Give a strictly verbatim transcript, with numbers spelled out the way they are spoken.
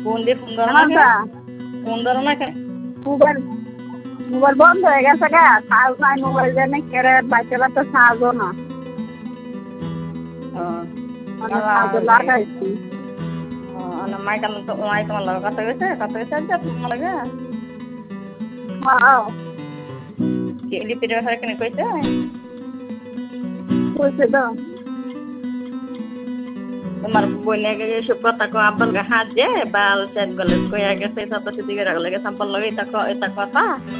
Phone দিয়ে phone ধরো না কেন? ফোন ধরো না কেন? মোবাইল মোবাইল বন্ধ হয়ে গেছে গা, চার্জ নাই মোবাইল জানি কেড়ে বাচ্চারা তো চার্জও না। চার্জ লাগাইছি। মাই কেন তো মাই তোমার লগে কথা কইছে কথা কইছে যে তোমার লগে হ্যাঁ কি লিপির ব্যাপারে কেন কইছে? কইছে তো তোমার বইনে এসব কথা কো আব্বাল গা হাত যে বাল সেট গলে কইয়া গেছে তত দিকে রাখলে গেছে আব্বাল লগে এটা এটা কথা